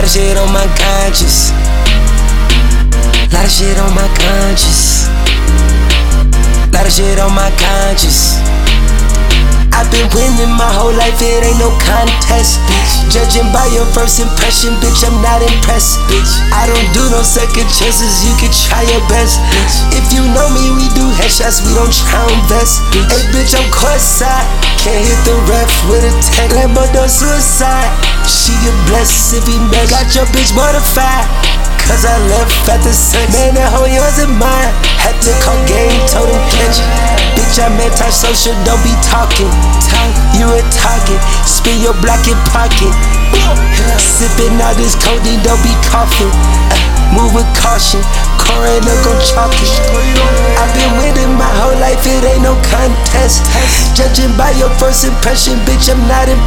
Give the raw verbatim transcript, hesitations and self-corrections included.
of shit on my conscience. Lot of shit on my conscience. Lot of shit on my conscience. I've been winning my whole life, it ain't no contest, bitch. Judging by your first impression, bitch, I'm not impressed, bitch. I don't do no second chances, you can try your best, bitch. If you know me, we do headshots, we don't try on vest, bitch. Hey, bitch, I'm courtside, can't hit the ref with a tank. Lambo do suicide, she get blessed if he mess. Got your bitch mortified, cause I left at the sex. Man, that hoe yours and mine. Had to call game, told him catch it. Bitch, I'm anti-social, don't be talking. Talk, you a target, spin your block in pocket. Sipping all this codeine, don't be coughing. uh, Move with caution, coroner gon' chalk it. I've been winning my whole life, it ain't no contest. Judging by your first impression, bitch, I'm not impressed.